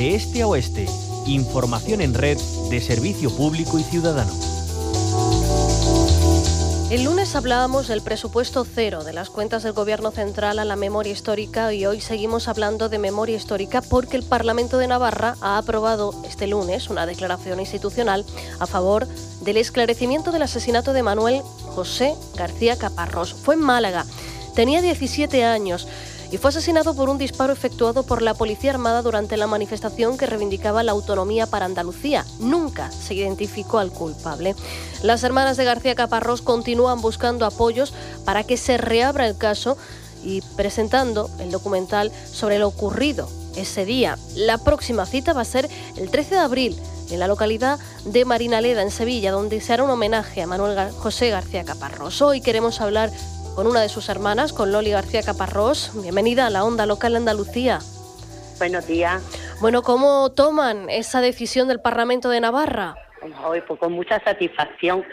de este a oeste. Información en red de Servicio Público y Ciudadano. El lunes hablábamos del presupuesto cero de las cuentas del Gobierno central a la memoria histórica y hoy seguimos hablando de memoria histórica porque el Parlamento de Navarra ha aprobado este lunes una declaración institucional a favor del esclarecimiento del asesinato de Manuel José García Caparrós. Fue en Málaga, tenía 17 años y fue asesinado por un disparo efectuado por la Policía Armada durante la manifestación que reivindicaba la autonomía para Andalucía. Nunca se identificó al culpable. Las hermanas de García Caparrós continúan buscando apoyos para que se reabra el caso y presentando el documental sobre lo ocurrido ese día. La próxima cita va a ser el 13 de abril en la localidad de Marinaleda, en Sevilla, donde se hará un homenaje a Manuel José García Caparrós. Hoy queremos hablar con una de sus hermanas, con Loli García Caparrós. Bienvenida a la Onda Local de Andalucía. Buenos días. Bueno, ¿cómo toman esa decisión del Parlamento de Navarra? Hoy, pues con mucha satisfacción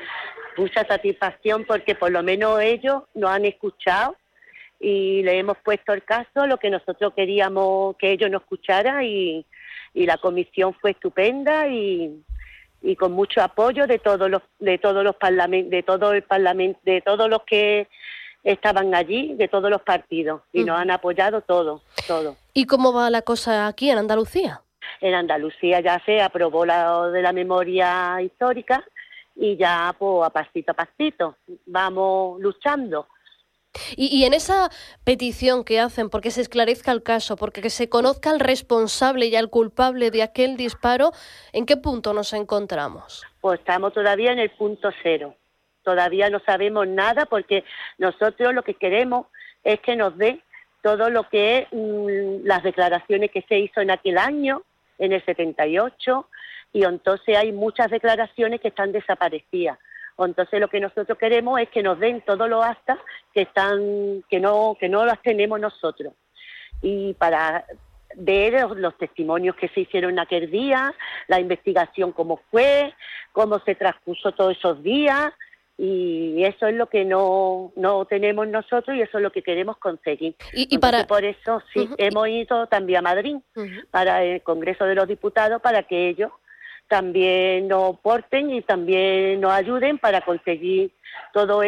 porque por lo menos ellos nos han escuchado y le hemos puesto el caso, lo que nosotros queríamos que ellos nos escucharan y la comisión fue estupenda y con mucho apoyo de todos los parlamentos, de todos los que estaban allí, de todos los partidos, y nos han apoyado todo. ¿Y cómo va la cosa aquí en Andalucía? En Andalucía ya se aprobó la de la memoria histórica y ya pues a pasito vamos luchando. Y en esa petición que hacen porque se esclarezca el caso, porque se conozca al responsable y al culpable de aquel disparo, ¿en qué punto nos encontramos? Pues estamos todavía en el punto cero. Todavía no sabemos nada porque nosotros lo que queremos es que nos den todo lo que es las declaraciones que se hizo en aquel año, en el 78, y entonces hay muchas declaraciones que están desaparecidas. Entonces lo que nosotros queremos es que nos den todos los actas que no las tenemos nosotros. Y para ver los testimonios que se hicieron aquel día, la investigación cómo fue, cómo se transpuso todos esos días, y eso es lo que no tenemos nosotros y eso es lo que queremos conseguir. Y para... Por eso sí, hemos ido también a Madrid para el Congreso de los Diputados para que ellos también nos aporten y también nos ayuden para conseguir todos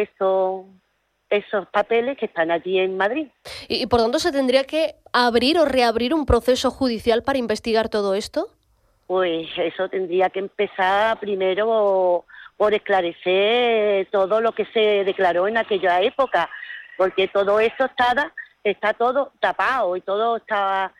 esos papeles que están allí en Madrid. ¿Y por dónde se tendría que abrir o reabrir un proceso judicial para investigar todo esto? Pues eso tendría que empezar primero por esclarecer todo lo que se declaró en aquella época, porque todo eso está todo tapado y todo está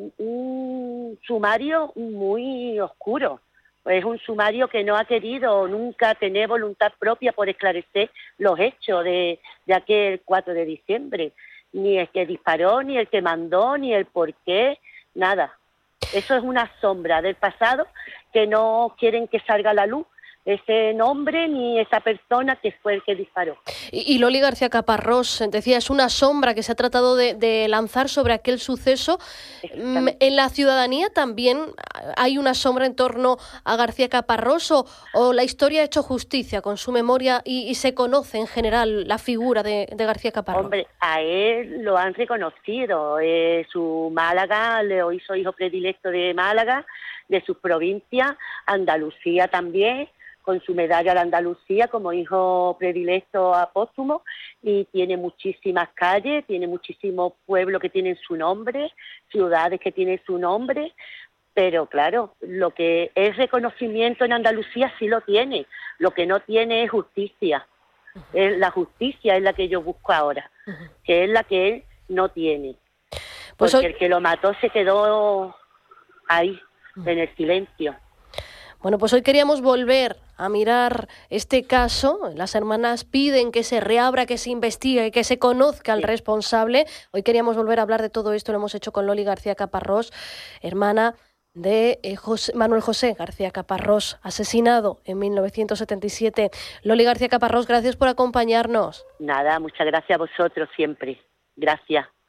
un sumario muy oscuro. Es un sumario que no ha querido nunca tener voluntad propia por esclarecer los hechos de aquel 4 de diciembre. Ni el que disparó, ni el que mandó, ni el por qué, nada. Eso es una sombra del pasado que no quieren que salga a la luz ese nombre ni esa persona que fue el que disparó. Y Loli García Caparrós, decía, es una sombra que se ha tratado de lanzar sobre aquel suceso. ¿En la ciudadanía también hay una sombra en torno a García Caparrós o la historia ha hecho justicia con su memoria y se conoce en general la figura de García Caparrós? Hombre, a él lo han reconocido. Su Málaga, lo hizo hijo predilecto de Málaga, de sus provincias, Andalucía también, con su medalla de Andalucía como hijo predilecto póstumo, y tiene muchísimas calles, tiene muchísimos pueblos que tienen su nombre, ciudades que tienen su nombre, pero claro, lo que es reconocimiento en Andalucía sí lo tiene, lo que no tiene es justicia. La justicia es la que yo busco ahora, que es la que él no tiene, porque el que lo mató se quedó ahí, en el silencio. Bueno, pues hoy queríamos volver a mirar este caso. Las hermanas piden que se reabra, que se investigue y que se conozca al responsable. Hoy queríamos volver a hablar de todo esto. Lo hemos hecho con Loli García Caparrós, hermana de Manuel José García Caparrós, asesinado en 1977. Loli García Caparrós, gracias por acompañarnos. Nada, muchas gracias a vosotros siempre. Gracias.